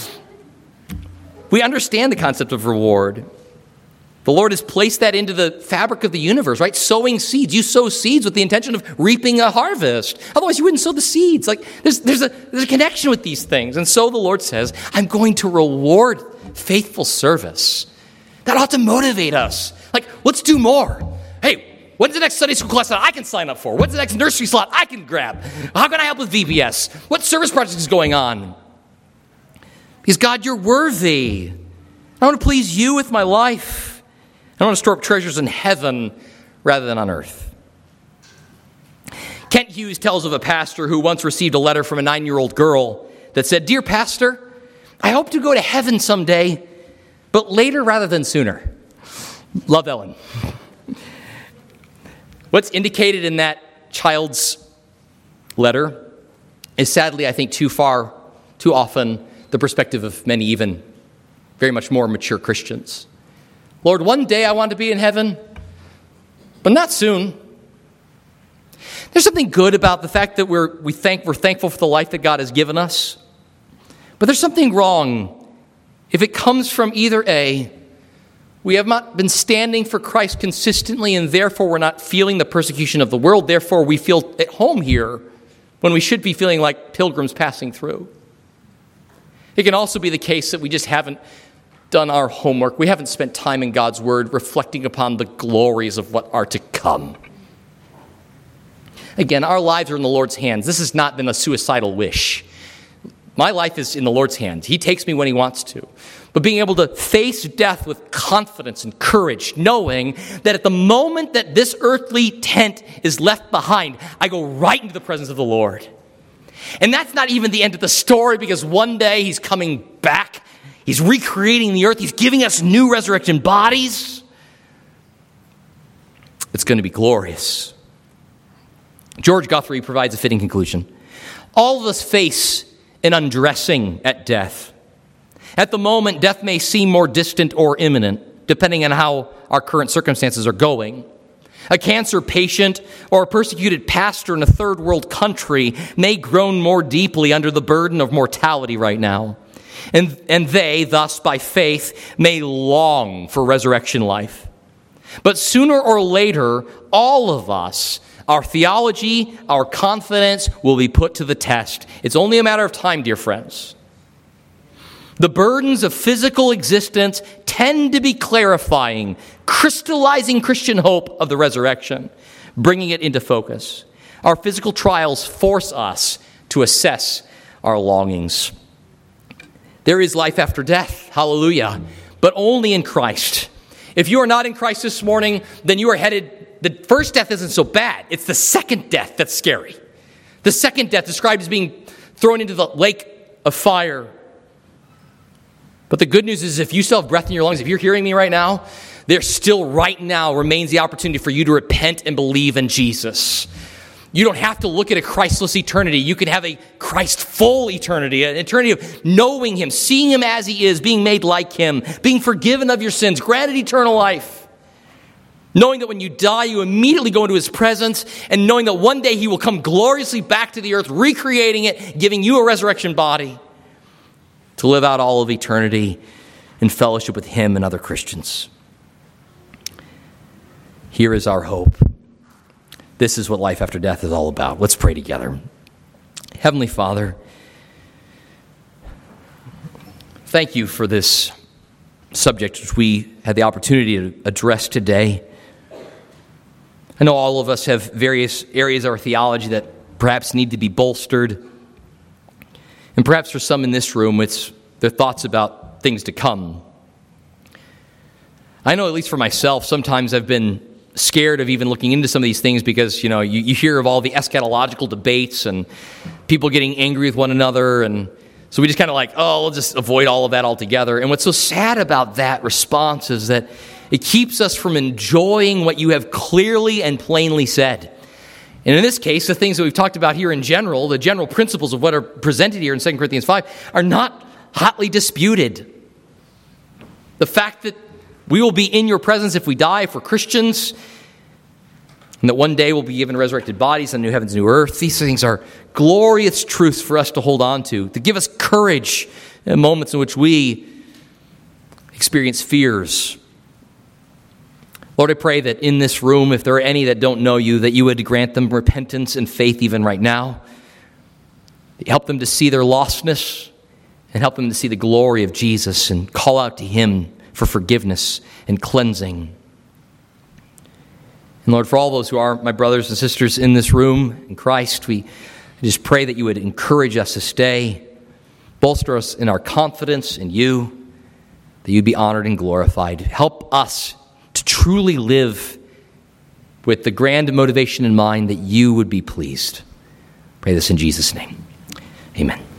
We understand the concept of reward. The Lord has placed that into the fabric of the universe, right? Sowing seeds. You sow seeds with the intention of reaping a harvest. Otherwise, you wouldn't sow the seeds. Like, there's, there's, a, there's a connection with these things. And so the Lord says, I'm going to reward faithful service. That ought to motivate us. Like, let's do more. Hey, when's the next Sunday school class that I can sign up for? When's the next nursery slot I can grab? How can I help with V B S? What service project is going on? Because God, you're worthy. I want to please you with my life. I want to store up treasures in heaven rather than on earth. Kent Hughes tells of a pastor who once received a letter from a nine-year-old girl that said, "Dear pastor, I hope to go to heaven someday, but later rather than sooner. Love, Ellen." What's indicated in that child's letter is sadly, I think, too far, too often, the perspective of many even very much more mature Christians. Lord, one day I want to be in heaven, but not soon. There's something good about the fact that we're we thank we're thankful for the life that God has given us. But there's something wrong if it comes from either A, we have not been standing for Christ consistently, and therefore we're not feeling the persecution of the world. Therefore, we feel at home here when we should be feeling like pilgrims passing through. It can also be the case that we just haven't done our homework. We haven't spent time in God's Word reflecting upon the glories of what are to come. Again, our lives are in the Lord's hands. This has not been a suicidal wish. My life is in the Lord's hands. He takes me when he wants to. But being able to face death with confidence and courage, knowing that at the moment that this earthly tent is left behind, I go right into the presence of the Lord. And that's not even the end of the story, because one day he's coming back. He's recreating the earth. He's giving us new resurrection bodies. It's going to be glorious. George Guthrie provides a fitting conclusion. All of us face an undressing at death. At the moment, death may seem more distant or imminent, depending on how our current circumstances are going. A cancer patient or a persecuted pastor in a third world country may groan more deeply under the burden of mortality right now. And, and they, thus by faith, may long for resurrection life. But sooner or later, all of us, our theology, our confidence will be put to the test. It's only a matter of time, dear friends. The burdens of physical existence tend to be clarifying, crystallizing Christian hope of the resurrection, bringing it into focus. Our physical trials force us to assess our longings. There is life after death, hallelujah, but only in Christ. If you are not in Christ this morning, then you are headed, the first death isn't so bad. It's the second death that's scary. The second death described as being thrown into the lake of fire. But the good news is, if you still have breath in your lungs, if you're hearing me right now, there still right now remains the opportunity for you to repent and believe in Jesus. You don't have to look at a Christless eternity. You can have a Christ-full eternity, an eternity of knowing him, seeing him as he is, being made like him, being forgiven of your sins, granted eternal life. Knowing that when you die, you immediately go into his presence, and knowing that one day he will come gloriously back to the earth, recreating it, giving you a resurrection body to live out all of eternity in fellowship with him and other Christians. Here is our hope. This is what life after death is all about. Let's pray together. Heavenly Father, thank you for this subject which we had the opportunity to address today. I know all of us have various areas of our theology that perhaps need to be bolstered. And perhaps for some in this room, it's their thoughts about things to come. I know, at least for myself, sometimes I've been scared of even looking into some of these things because, you know, you, you hear of all the eschatological debates and people getting angry with one another. And so we just kind of like, oh, we'll just avoid all of that altogether. And what's so sad about that response is that it keeps us from enjoying what you have clearly and plainly said. And in this case, the things that we've talked about here in general, the general principles of what are presented here in Second Corinthians five, are not hotly disputed. The fact that we will be in your presence if we die, if we're Christians, and that one day we'll be given resurrected bodies on new heavens, new earth. These things are glorious truths for us to hold on to, to give us courage in moments in which we experience fears. Lord, I pray that in this room, if there are any that don't know you, that you would grant them repentance and faith even right now. Help them to see their lostness and help them to see the glory of Jesus and call out to him for forgiveness and cleansing. And Lord, for all those who are my brothers and sisters in this room in Christ, we just pray that you would encourage us to stay, bolster us in our confidence in you, that you'd be honored and glorified. Help us to truly live with the grand motivation in mind that you would be pleased. Pray this in Jesus' name. Amen.